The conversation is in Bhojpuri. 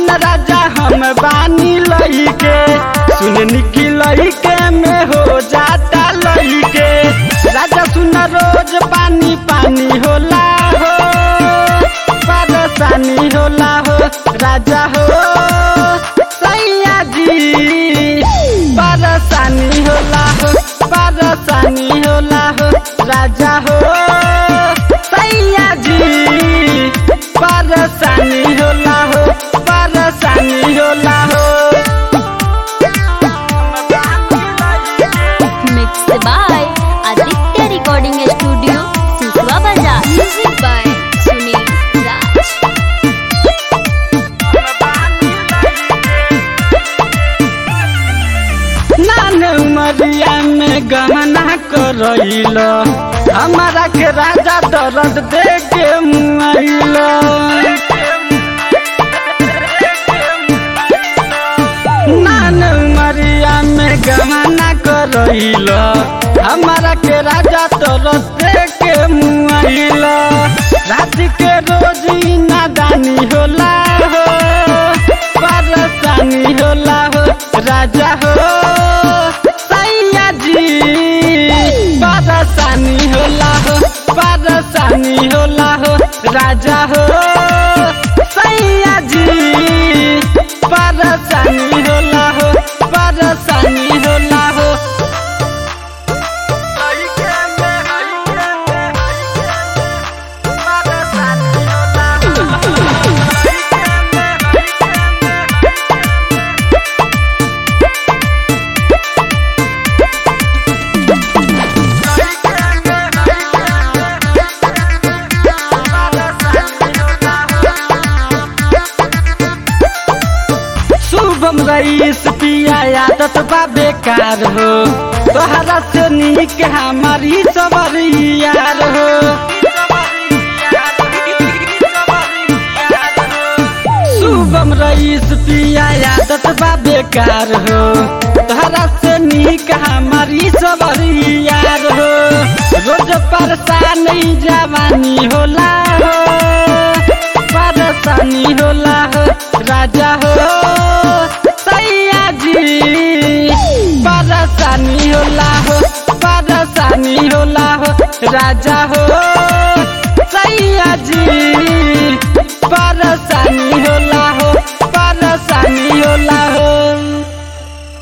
मान राजा हम बानी लइके सुन निकी लइके में हो जाता लइके राजा सुन रोज पानी पानी होला हो परेशानी होला हो राजा हो सैया जी परेशानी होला हो परेशानी होला हो राजा हो सैया जी परेशानी होला हो परेशानी होला हो। Mixed by Aditya Recording Studio, Sukwa Bazaar. Music by Sunil Raj. नान उमरिया में गहना करैल हमारा के राजा दर्द दे के मुआइल नान उमरिया में गहना करैल हमारा के राजा दर्द दे के मुआइल रात के रोज नादानी होला हो परेशानी होला हो राजा हो सैया जी परेशानी होला हो परेशानी होला हो राजा हो सैया जी परेशानी होला हो परेशानी होला हो। शुभम रईस पिया आदत बा बेकार हो तोहरा से नीक हमारी सवारी यार हो शुभम रईस पिया आदत बा बेकार हो तोहरा से नीक हमारी सवारी यार हो रोज परेशान जवानी होला हो परेशानी होला हो राजा हो सैया जी परेशानी होला हो परेशानी होला हो राजा हो सैया जी